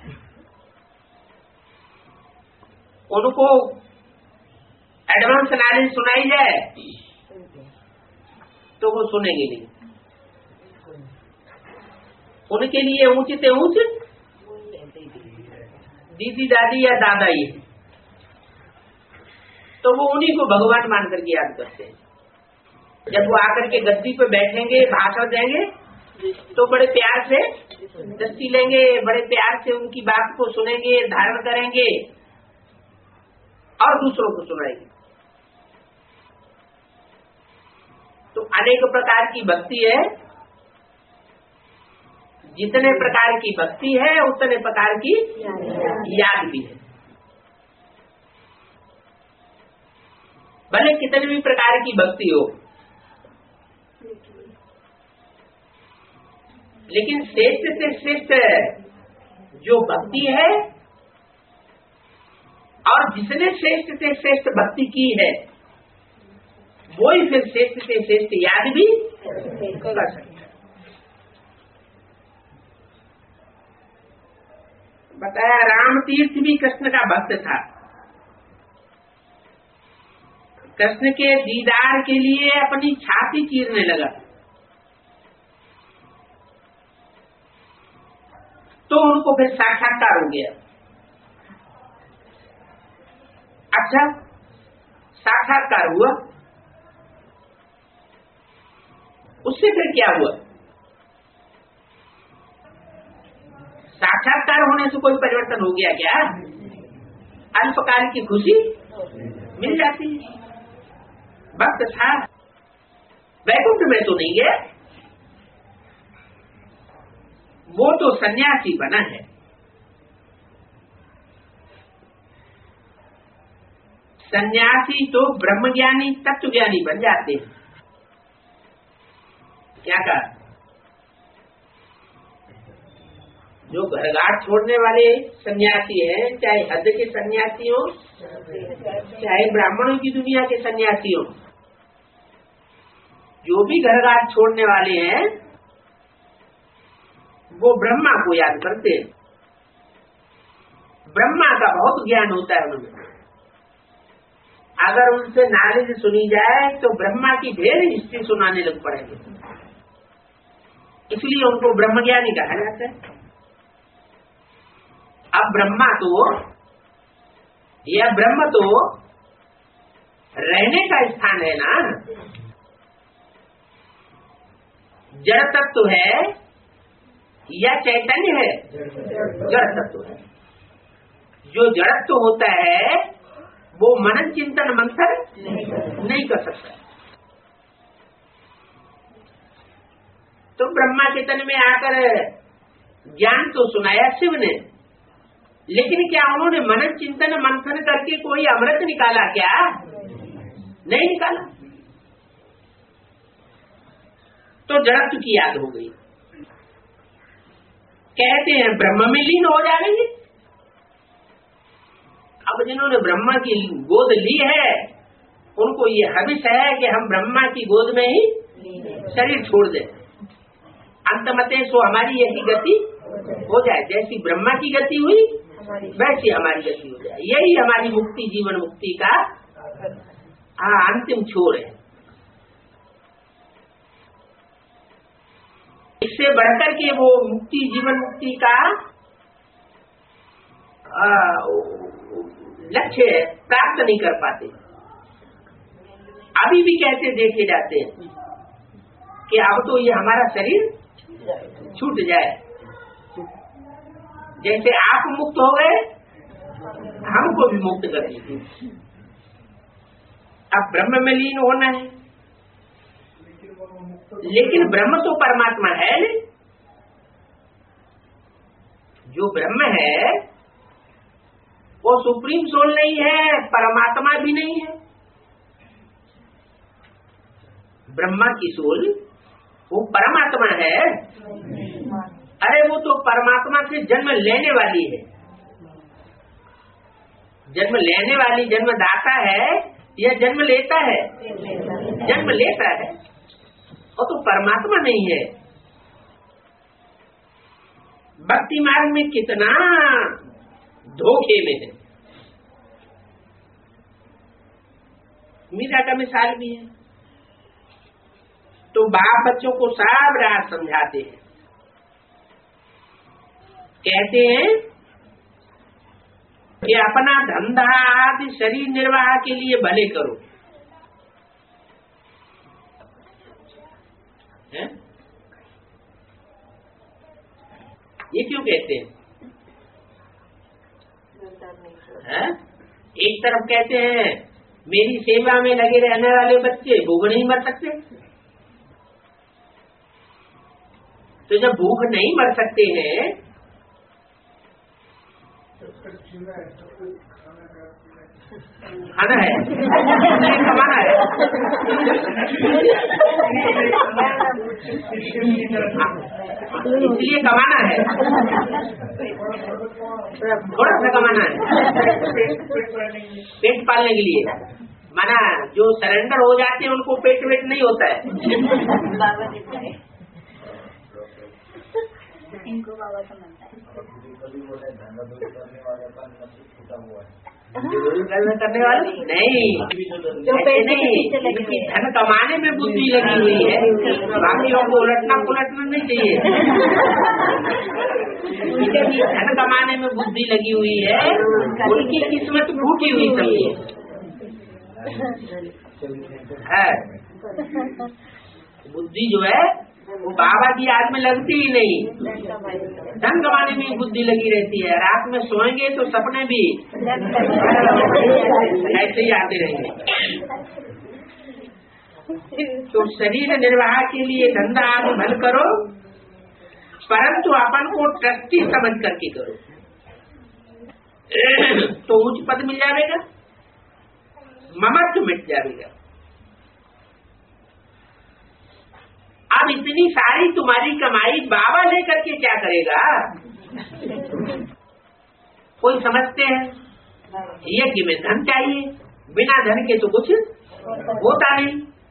उनको एडवांस नॉलेज सुनाई जाए तो वो सुनेंगे नहीं। उनके लिए ऊंच से ऊंच दीदी दादी या दादा ही, तो वो उन्हीं को भगवान मान करके याद करते हैं। जब वो आकर के गद्दी पे बैठेंगे, भाषण देंगे, तो बड़े प्यार से दस्ती लेंगे, बड़े प्यार से उनकी बात को सुनेंगे, धारण करेंगे और दूसरों को सुनाएंगे। तो अनेक प्रकार की भक्ति है, जितने प्रकार की भक्ति है उतने प्रकार की याद भी है। भले कितने भी प्रकार की भक्ति हो, लेकिन श्रेष्ठ से श्रेष्ठ जो भक्ति है और जिसने श्रेष्ठ से श्रेष्ठ भक्ति की है वो ही फिर श्रेष्ठ से श्रेष्ठ याद भी कर सकता है। बताया राम तीर्थ भी कृष्ण का भक्त था। कृष्ण के दीदार के लिए अपनी छाती चीरने लगा, तो उनको फिर साक्षात्कार हो गया। अच्छा, साक्षात्कार हुआ, उससे फिर क्या हुआ? साक्षात्कार होने से कोई परिवर्तन हो गया क्या? अल्पकाल की खुशी मिल जाती है। भक्त था, वैकुंठ में तो नहीं गया, वो तो सन्यासी बना है। सन्यासी तो ब्रह्मज्ञानी तत्वज्ञानी बन जाते हैं। क्या कहा? जो घरघाट छोड़ने वाले सन्यासी हैं, चाहे हद के सन्यासी हो, चाहे ब्राह्मणों की दुनिया के सन्यासी हो, जो भी घरघाट छोड़ने वाले हैं वो ब्रह्मा को याद करते हैं। ब्रह्मा का बहुत ज्ञान होता है उनमें। अगर उनसे नॉलेज सुनी जाए तो ब्रह्मा की ढेर हिस्ट्री सुनाने लग पड़ेंगे, इसलिए उनको ब्रह्मज्ञानी कहा जाता है। अब ब्रह्मा तो यह ब्रह्म तो रहने का स्थान है ना, जड़ तत्व है या चैतन्य है? जड़ तत्व है। जो जड़त्व होता है वो मनन चिंतन मंथन नहीं कर सकता। तो ब्रह्मा के तन में आकर ज्ञान तो सुनाया शिव ने, लेकिन क्या उन्होंने मनन चिंतन मंथन करके कोई अमृत निकाला क्या? नहीं निकाला। तो जड़त्व की याद हो गई। कहते हैं ब्रह्म में लीन हो जाएंगे। अब जिन्होंने ब्रह्मा की गोद ली है उनको ये हविष है कि हम ब्रह्मा की गोद में ही शरीर छोड़ दें। अंतमते सो हमारी यही गति हो जाए, जैसी ब्रह्मा की गति हुई वैसी हमारी गति हो जाए। यही हमारी मुक्ति, जीवन मुक्ति का अंतिम छोर है। इससे बढ़कर के वो मुक्ति, जीवन मुक्ति का लक्ष्य प्राप्त नहीं कर पाते। अभी भी कहते देखे जाते हैं कि अब तो ये हमारा शरीर छूट जाए, जैसे आप मुक्त हो गए हमको भी मुक्त कर दीजिए। अब ब्रह्म में लीन होना है, लेकिन ब्रह्म तो परमात्मा है नहीं। जो ब्रह्म है वो सुप्रीम सोल नहीं है, परमात्मा भी नहीं है। ब्रह्मा की सोल वो परमात्मा है। अरे वो तो परमात्मा से जन्म लेने वाली है। जन्म लेने वाली जन्मदाता है या जन्म लेता है? जन्म लेता है। वो तो परमात्मा नहीं है। भक्ति मार्ग में कितना धोखे में है। मीरा का मिसाल भी है। तो बाप बच्चों को सब रात समझाते हैं, कहते हैं कि अपना धंधा आदि शरीर निर्वाह के लिए भले करो। है? ये क्यों कहते हैं? एक तरफ कहते हैं मेरी सेवा में लगे रहने वाले बच्चे भूख नहीं मर सकते। तो जब भूख नहीं मर सकते हैं खाना है, कमाना है। इसलिए कमाना है, थोड़ा सा कमाना है पेट पालने के लिए। माना जो सरेंडर हो जाते हैं उनको पेट वेट नहीं होता है। इनको बाबा समझता है। करने वाले नहीं, ऐसे नहीं। धन कमाने में बुद्धि लगी हुई है, बाकियों को उलटना पुलटना नहीं चाहिए। धन कमाने में बुद्धि लगी हुई है, उनकी किस्मत फूटी हुई सभी है। बुद्धि जो है वो बाबा की याद में लगती ही नहीं। धन कमाने में बुद्धि लगी रहती है। रात में सोएंगे तो सपने भी ऐसे ही आते रहेंगे। तो शरीर निर्वाह के लिए धंधा आदि भल करो, परंतु अपन को ट्रस्टी समझ करके करो, तो उच्च पद मिल जाएगा, ममत्व मिट जाएगा। अब इतनी सारी तुम्हारी कमाई बाबा लेकर के क्या करेगा? कोई समझते हैं यज्ञ में धन चाहिए, बिना धन के तो कुछ होता नहीं।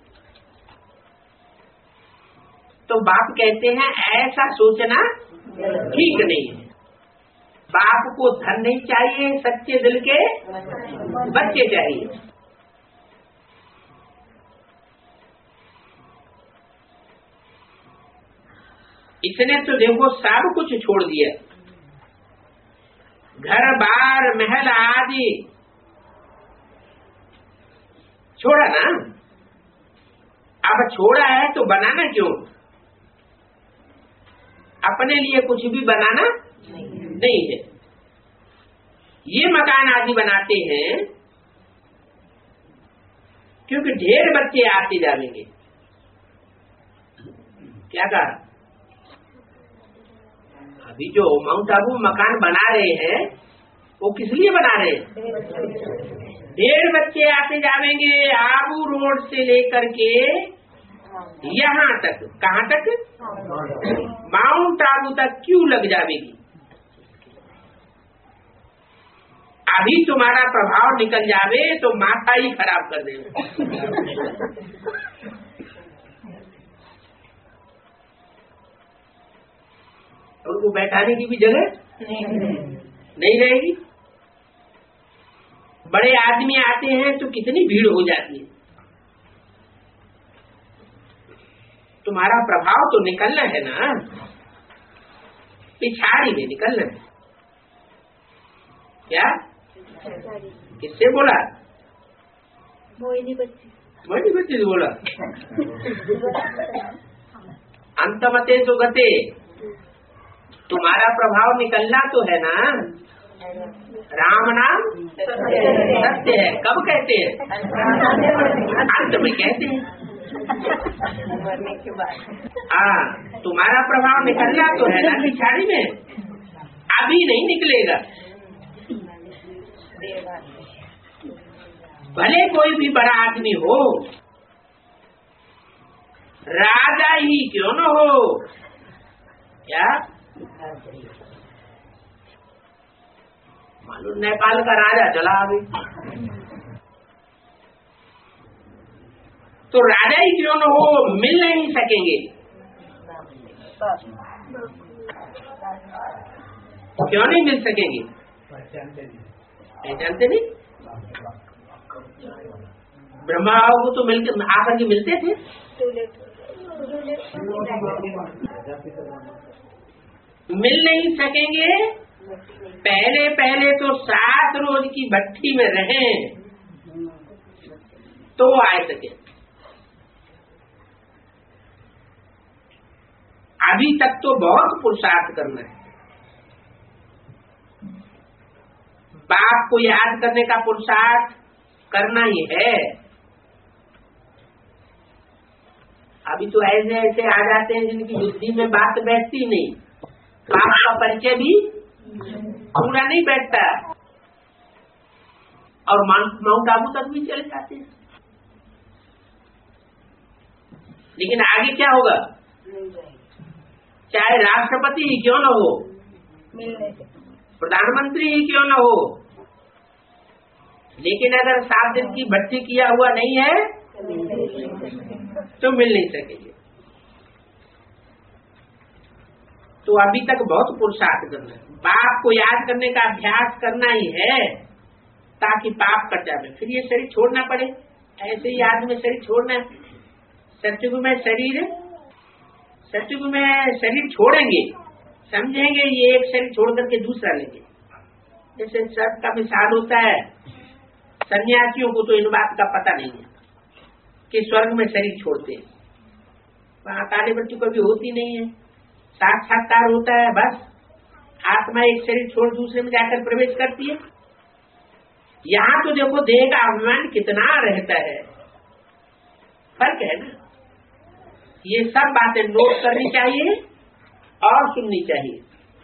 तो बाप कहते हैं ऐसा सोचना ठीक नहीं है। बाप को धन नहीं चाहिए, सच्चे दिल के बच्चे चाहिए। इसने तो देखो सब कुछ छोड़ दिया, घर बार महल आदि छोड़ा ना। अब छोड़ा है तो बनाना क्यों? अपने लिए कुछ भी बनाना नहीं है। ये मकान आदि बनाते हैं क्योंकि ढेर बच्चे आते जाएंगे। क्या कहा? अभी जो माउंट आबू मकान बना रहे हैं वो किस लिए बना रहे हैं? ढेर बच्चे आते जाएंगे। आबू रोड से लेकर के यहाँ तक, कहाँ तक? माउंट आबू तक क्यों लग जाएगी? अभी तुम्हारा प्रभाव निकल जावे तो माथा ही खराब कर देवे। उनको बैठाने की भी जगह नहीं रहेगी। बड़े आदमी आते हैं तो कितनी भीड़ हो जाती है। तुम्हारा प्रभाव तो निकलना है ना, पिछाड़ी में निकलना है। क्या? किससे बोला? मोहिनी बच्ची से बोला। अंतमते तो गते, तुम्हारा प्रभाव निकलना तो है ना। राम नाम सत्य है। कब कहते हैं? अंत में कहते हैं। हाँ, तुम्हारा प्रभाव निकलना तो है ना पिछाड़ी में, अभी नहीं निकलेगा। भले कोई भी बड़ा आदमी हो, राजा ही क्यों न हो। क्या मालूम? नेपाल का राजा चला अभी, तो राजा ही क्यों न हो, मिल नहीं सकेंगे। क्यों नहीं मिल सकेंगे? पहचानते नहीं। ब्रह्मा को तो मिलकर आकर के मिलते थे। मिल नहीं सकेंगे। पहले पहले तो 7 रोज की भट्टी में रहे तो आए सके। अभी तक तो बहुत पुरुषार्थ करना है। बाप को याद करने का पुरुषार्थ करना ही है। अभी तो ऐसे ऐसे आ जाते हैं जिनकी बुद्धि में बात बैठती नहीं। बाप का परिचय भी पूरा नहीं बैठता और माउंट आबू तक भी चले जाते हैं। लेकिन आगे क्या होगा? चाहे राष्ट्रपति ही क्यों न हो, प्रधानमंत्री ही क्यों न हो, लेकिन अगर 7 दिन की भट्टी किया हुआ नहीं है तो मिल नहीं सकेंगे। तो अभी तक बहुत पुरुषार्थ करना है। बाप को याद करने का अभ्यास करना ही है ताकि पाप कट जाए। फिर ये शरीर छोड़ना पड़े। ऐसे ही आदमी में शरीर छोड़ना है। सत्युग में शरीर छोड़ेंगे, समझेंगे ये एक शरीर छोड़ करके दूसरा लेंगे। जैसे सबका मिसाल होता है। सन्यासियों को तो इन बात का पता नहीं है कि स्वर्ग में शरीर छोड़ते हैं। वहाँ काले बच्चों कभी होती नहीं है। साक्षात्कार होता है, बस आत्मा एक शरीर छोड़ दूसरे में जाकर प्रवेश करती है। यहाँ तो देखो देह का अभिमान कितना रहता है। फर्क है ना। ये सब बातें नोट करनी चाहिए और सुननी चाहिए।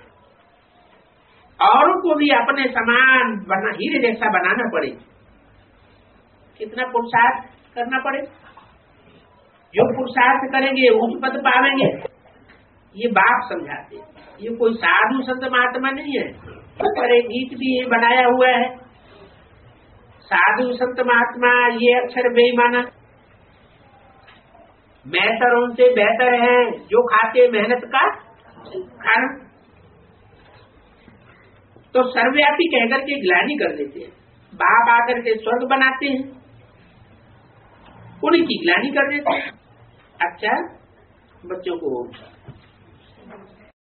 औरों को भी अपने समान बना, हीरे जैसा बनाना पड़े। कितना पुरुषार्थ करना पड़े। जो पुरुषार्थ करेंगे उच्च पद पावेंगे। ये बाप समझाते। ये कोई साधु संत महात्मा नहीं है। पर एक गीत भी ये बनाया हुआ है, साधु संत महात्मा ये अक्षर बेईमाना, बेहतर उनसे बेहतर है जो खाते मेहनत का खाना। तो सर्वव्यापी कहकर के ग्लानि कर देते हैं। बाप आकर के स्वर्ग बनाते हैं, उनकी ग्लानि कर देते हैं। अच्छा, बच्चों को